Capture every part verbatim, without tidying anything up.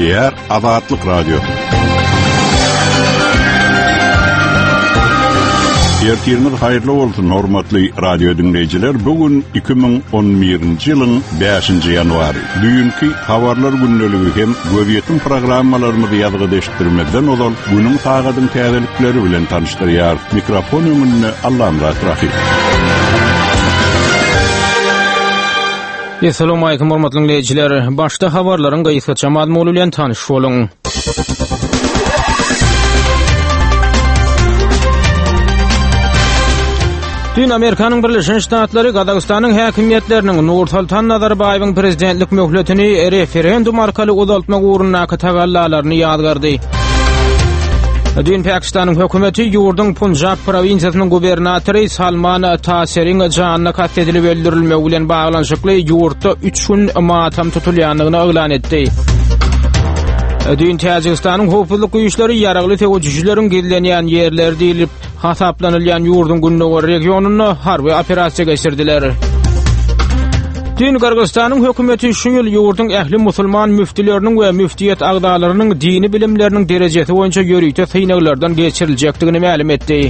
Diýär Azatlyk Radio. Ertiriniz hayırlı olsun hormatly radio dinleyijiler. Bugün iki bin on birinji ýylyň beşinji ýanwary. Düýünki habarlar günneligi hem göwýetim programmalarymyzy ýazgyda eşitdirmeden olan günüň tagadyň täzelikleri bilen tanıştyrýar. Mikrofon öňünde Allamrat Rahim. Assalamu alaykum hormatly dinleyijiler. Başda habarlaryň gaýsgaça mazmuny bilen tanyş boluň. Dün Amerikanyň Birleşen Ştatlary Gazagystanyň häkimiýetleriniň Nursultan Nazarbaýewiň prezidentlik möhletini referendum arkaly uzaltmak ugruna tagallalaryny ýadgardy. Dün Pakistanyň hökümeti ýurduň Punjab provinsiýasynyň gubernatory Salman Taser'in janyna kast edilip öldürilmegi bilen baglanşykly ýurtda üç gün matam tutulýanlygyny elan etdi. Dün Täjikistanyň howpsuzlyk güýçleri ýaragly tegeççileriň gizlenýän ýerleri diýilip hasaplanylýan ýurduň gündäki regionuny harby operasiýa geçirdiler. Dün Kırgızstanyň hökümeti şu ýyl ýurduň ähli musulman müftileriniň we müftiýet agdalarynyň dini bilimleriniň derejesi boýunça ýörükde synaglardan geçiriljekdigini ma'lum etdi.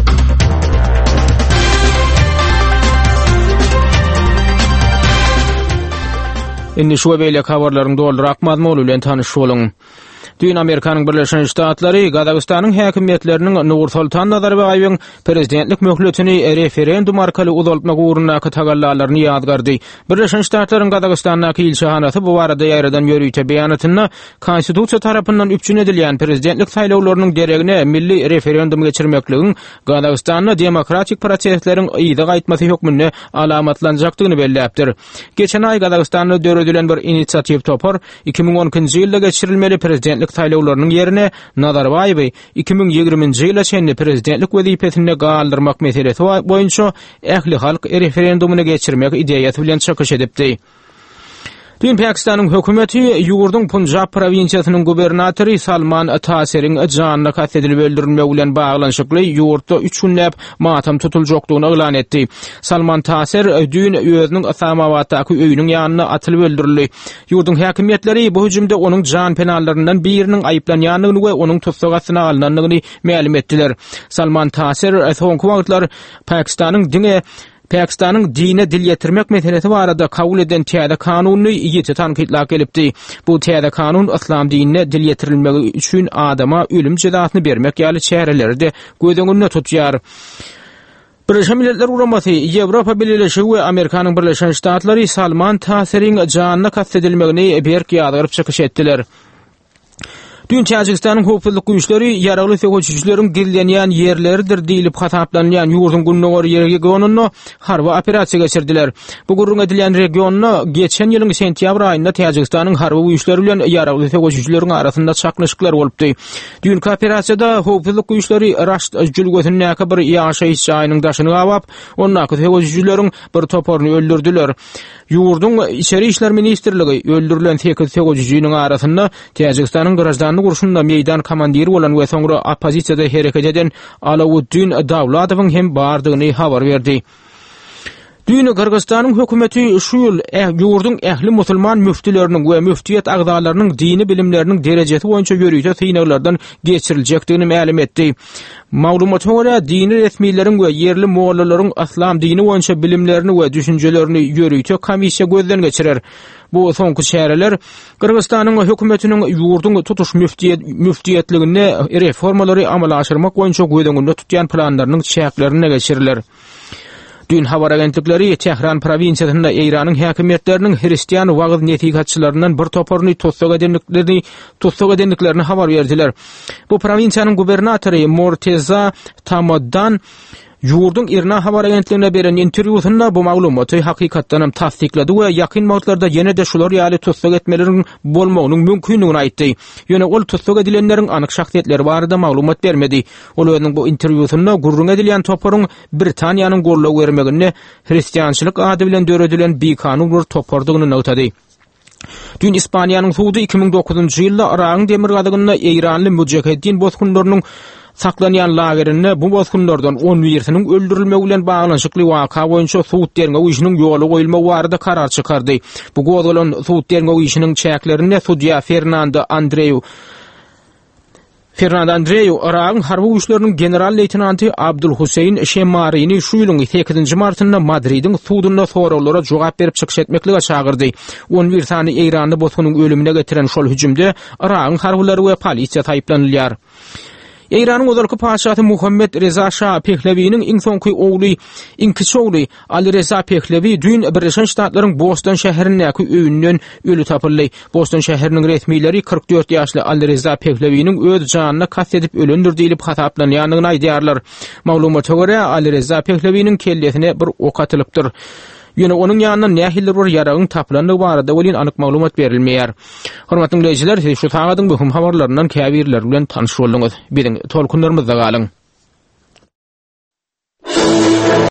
Indi şu beýle habarlaryň doldurak mazmuny bilen tanyş boluň. Dün Amerikanyň Birleşen Ştatlary Gazagystanyň häkimiýetleriniň Nursultan Nazarbaýewiň prezidentlik möhletini referendum arkaly uzaltmak ugruna tagallalaryny ýadgardy. Birleşen Ştatlaryň Gazagystanyň ilçehanasy bu barada ýaradan ýörükde beýanatyny konstitusiýa tarapyndan üpçün edilýän prezidentlik saýlawlarynyň deregine milli referendum geçirmekligiň Gazagystanyň demokratik prosesleriň ýyda gaýtmasy hökmüne alamatlanjakdygyny belläpdir. Geçen ay Gazagystanyň döredilen bir inisiativ topar iki bin on ikinji ýylda geçirilmeli prezidentlik saýlawlarynyň ýerine Nazarbaýew iki bin ýygrimiňji ýyla çenli prezidentlik wezipesine galdyrmak meselesi boýunça ähli halk referendumuna geçirmek ideýasy bilen çykyş edipdi. Dün Pakistanyň hökümeti ýurduň Punjab provinsiýasynyň gubernatory Salman Taser'in janyna kast edilip öldürilmegi bilen baglanşykly ýurtda üç günläp matam tutuljakdygyny elan etdi. Salman Taser dün özüniň Islamabaddaky öýüniň ýanyna atylyp öldürildi. Ýurduň häkimiýetleri bu hüjümde onuň jan penallaryndan biriniň aýyplanýanlygyny we onuň tutsagyna alynanlygyny ma'lum etdiler. Salman Taser soňky wagtlar Pakistanyň dine Pakistanyň dine dil ýetirmek meselesi barada kabul eden täze kanuny ýeti tanqidlap gelipdi. Bu täze kanun islam dinine dil ýetirilmegi üçin adama ölüm cezasyny bermek ýaly çäreleri göz tutýar. Birleşen Milletler Guramasy, Ýewropa Birleşigi we Amerikanyň Birleşen Ştatlary Salman Taser'in janyna kast edilmegini berk ýadyryp çykyş etdiler. Dün Täjikistanyň howpsuzlyk güýçleri ýaragly tegeççileriň gizlenýän ýerleridir diýilip hasaplanýan ýurdun gündäki regionuny harby operasiýa geçirdiler. Bu gurrun edilýän regionuny geçen ýylyň sentýabr aýynda Täjikistanyň harby güýçleri bilen ýaragly tegeççileriň arasynda çaklaşyklar bolupdy. Dünkü operasiýada howpsuzlyk güýçleri Raşt jülgösündäki bir ýaşaýyş jaýynyň daşyny gabap, ondaky tegeççileriň bir toporuny öldürdiler. Ýurdun içeri işler ministrligi öldürilen sekiz tegeççiniň arasynda Täjikistanyň garaşdan gurşunda meýdan komandiri bolan we soňra opozisiýada hereket eden Alawuddin Dawladowyň hem bardygyny habar berdi. Dün Kırgızstanyň hökümeti şu ýyl ýurduň ähli musulman müftileriniň we müftiýet agdalarynyň dini bilimleriniň derejesi boýunça ýörükde synaglardan geçiriljekdigini ma'lum etdi. Maglumatyna görä dini resmiýetlerin we ýerli mollalaryň islam dini boýunça bilimlerini we düşünjelerini ýörükde komissiýa gözden geçirer. Bu soňky şäherler Kırgızstanyň hökümetiniň ýurduň tutuş müftiýet müftiýetligine reformalary amala aşyrmak boýunça gödüňünde tutýan planlarynyň çäklerine geçiriler. Dün habar agentlikleri Tehran provinsiýasynda Iranyň häkimiýetleriniň Hristiýan wagt netigatçylaryndan bir toporuny tutsak edenliklerini tutsak edenliklerini habar berdiler. Bu provinsiýanyň gubernatory Morteza Tamaddan ýurdun Irna habar agentligine beren interwýusynda bu maglumaty hakykatdan hem tasdiklady we ýakyn wagtlarda ýene de şular ýaly tutsak etmeleriň bolmagynyň mümkinligini aýtdy. Ýöne ol tutsak edilenleriň anyk şahsiýetleri barada maglumat bermedi. Ol özüniň bu interwýusynda gurrun edilýän toporuň Britaniýanyň gorlaw bermegini Hristiýançylyk ady bilen döredilen bir kanun bir topordygyny näwtedi. Dün İspaniýanyň suwdy iki bin dokuzunji ýylda Iran demir gadygyna Eýranly müjahidin bozgunlarynyň saklanýan lagerinde bu bozgunlardan on birsiniň öldürilmegi bilen baglanşykly waka boýunça suwut derňe işiniň ýoly goýulma barada karar çykardy. Bu goýulan suwut derňe işiniň çäklerini sudya Fernando Andreu Fernando Andreu Arağın harby güýçleriniň general leytenanty Abdul Huseyn Şemarini şu ýylyň sekizinji martynda Madridiň sudunda soraglary jogap berip çykyş etmeklige çagyrdy. on bir sany Eýrany bosgunyň ölümine getiren şol hüjümde Arağın harbylary we polisiýa taýplanylýar. Eýranyň özalky paşaty Muhammed Reza Şah Pehleviniň iň soňky ogly, iňki ogly Ali Reza Pehlevi dün Birleşen Ştatlaryň Boston şäherindäki öýünden ölü tapyldy. Boston şäheriniň resmiýleri kırk dört ýaşly Ali Reza Pehleviniň öz janyna kast edip ölendir diýip hataplanýanyny aýdýarlar. Maglumata görä Ali Reza Pehleviniň kellesine bir ok atylypdyr. Ýöne onuň ýanyna nähiller bir ýaragyň taplandygy barada welin anyk maglumat berilmeýär. Hormatly dinleýijiler, şu tagadyň möhüm habarlaryndan käbirler bilen tanyş boldyňyz. Biziň tolkunlarymyzda galyň.